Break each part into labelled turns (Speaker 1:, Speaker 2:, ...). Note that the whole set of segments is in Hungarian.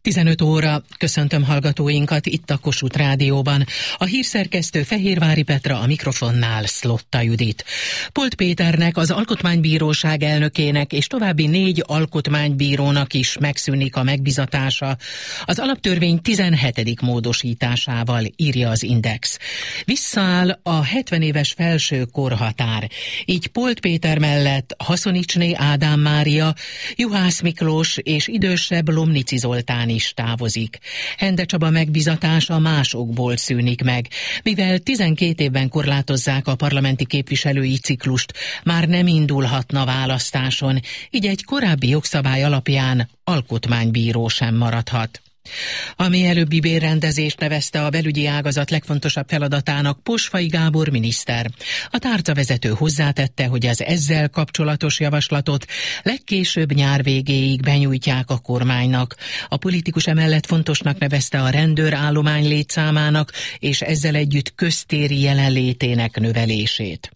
Speaker 1: 15 óra, köszöntöm hallgatóinkat itt a Kossuth Rádióban. A hírszerkesztő Fehérvári Petra, a mikrofonnál Szlotta Judit. Polt Péternek, az Alkotmánybíróság elnökének és további 4 alkotmánybírónak is megszűnik a megbizatása az alaptörvény 17. módosításával, írja az Index. Visszaáll a 70 éves felső korhatár. Így Polt Péter mellett Haszonicsné Ádám Mária, Juhász Miklós és idősebb Lomnici Zoltán is távozik. Hende Csaba megbizatása más okból szűnik meg, mivel 12 évben korlátozzák a parlamenti képviselői ciklust, már nem indulhatna választáson, így egy korábbi jogszabály alapján alkotmánybíró sem maradhat. A mielőbbi bérrendezést nevezte a belügyi ágazat legfontosabb feladatának Posfai Gábor miniszter. A tárcavezető hozzátette, hogy az ezzel kapcsolatos javaslatot legkésőbb nyár végéig benyújtják a kormánynak. A politikus emellett fontosnak nevezte a rendőrállomány létszámának és ezzel együtt köztéri jelenlétének növelését.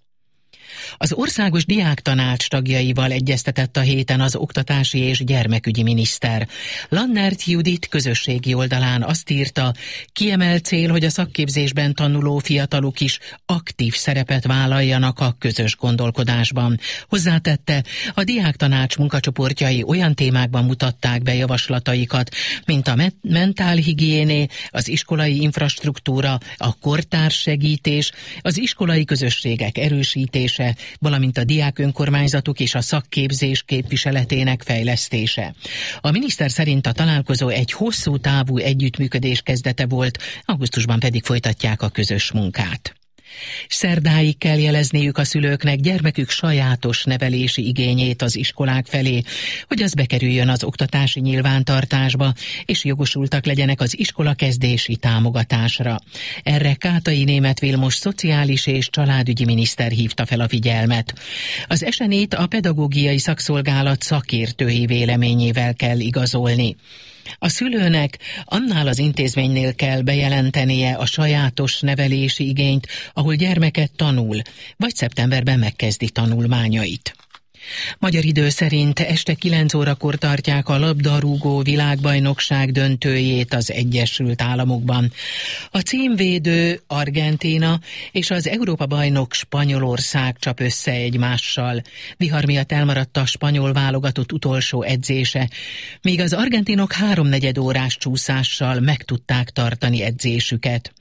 Speaker 1: Az Országos Diáktanács tagjaival egyeztetett a héten az oktatási és gyermekügyi miniszter. Lannert Judit közösségi oldalán azt írta, kiemelt cél, hogy a szakképzésben tanuló fiatalok is aktív szerepet vállaljanak a közös gondolkodásban. Hozzátette, a Diáktanács munkacsoportjai olyan témákban mutatták be javaslataikat, mint a mentálhigiéné, az iskolai infrastruktúra, a kortárs segítés, az iskolai közösségek erősítése, valamint a diák önkormányzatok és a szakképzés képviseletének fejlesztése. A miniszter szerint a találkozó egy hosszú távú együttműködés kezdete volt, augusztusban pedig folytatják a közös munkát. Szerdáig kell jelezniük a szülőknek gyermekük sajátos nevelési igényét az iskolák felé, hogy az bekerüljön az oktatási nyilvántartásba, és jogosultak legyenek az iskolakezdési támogatásra. Erre Kátai Németh Vilmos szociális és családügyi miniszter hívta fel a figyelmet. Az eseményt a pedagógiai szakszolgálat szakértői véleményével kell igazolni. A szülőnek annál az intézménynél kell bejelentenie a sajátos nevelési igényt, ahol gyermeke tanul, vagy szeptemberben megkezdi tanulmányait. Magyar idő szerint este 9 órakor tartják a labdarúgó világbajnokság döntőjét az Egyesült Államokban. A címvédő Argentína és az Európa-bajnok Spanyolország csap össze egymással. Vihar miatt elmaradt a spanyol válogatott utolsó edzése, míg az argentinok 3/4 órás csúszással meg tudták tartani edzésüket.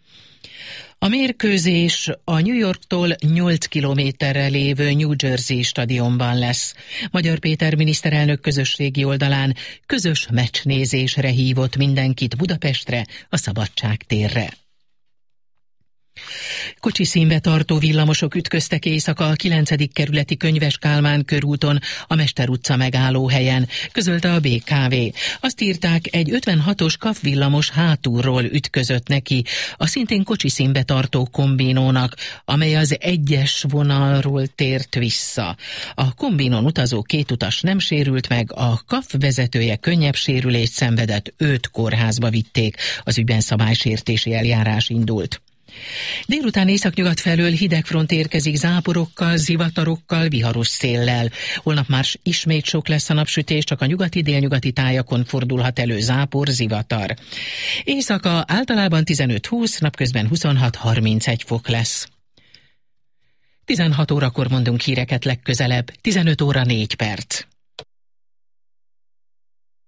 Speaker 1: A mérkőzés a New Yorktól 8 kilométerre lévő New Jersey stadionban lesz. Magyar Péter miniszterelnök közösségi oldalán közös meccsnézésre hívott mindenkit Budapestre, a Szabadság térre. Kocsiszínbe tartó villamosok ütköztek éjszaka a 9. kerületi Könyves Kálmán körúton, a Mester utca megállóhelyen, közölte a BKV. Azt írták, egy 56-os KAF villamos hátulról ütközött neki, a szintén kocsiszínbe tartó kombinónak, amely az 1-es vonalról tért vissza. A kombinón utazó 2 utas nem sérült meg, a KAF vezetője könnyebb sérülést szenvedett, 5 kórházba vitték, az ügyben szabálysértési eljárás indult. Délután északnyugat felől hidegfront érkezik záporokkal, zivatarokkal, viharos széllel. Holnap már ismét sok lesz a napsütés, csak a nyugati-délnyugati tájakon fordulhat elő zápor, zivatar. Éjszaka általában 15-20, napközben 26-31 fok lesz. 16 órakor mondunk híreket legközelebb, 15 óra 4 perc.